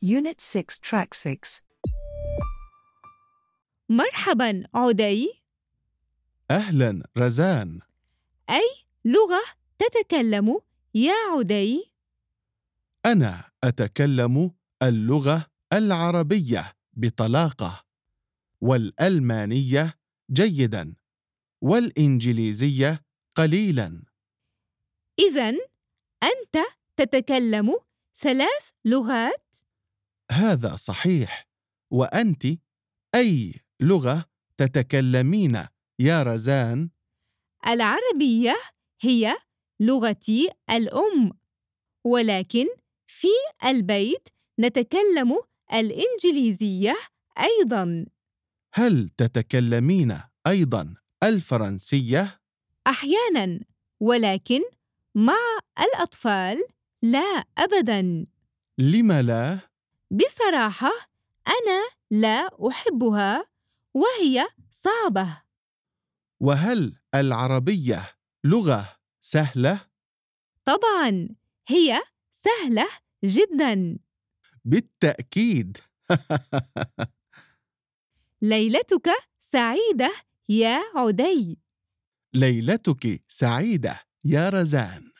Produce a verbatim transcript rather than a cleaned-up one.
Unit six Track six. مرحباً عدي. أهلاً رزان. أي لغة تتكلم يا عدي؟ أنا أتكلم اللغة العربية بطلاقة، والألمانية جيداً، والإنجليزية قليلاً. إذن أنت تتكلم ثلاث لغات؟ هذا صحيح. وأنت أي لغة تتكلمين يا رزان؟ العربية هي لغتي الأم، ولكن في البيت نتكلم الإنجليزية أيضاً. هل تتكلمين أيضاً الفرنسية؟ أحياناً، ولكن مع الأطفال لا أبداً. لم لا؟ بصراحة أنا لا أحبها، وهي صعبة. وهل العربية لغة سهلة؟ طبعاً هي سهلة جداً. بالتأكيد. ليلتك سعيدة يا عدي. ليلتك سعيدة يا رزان.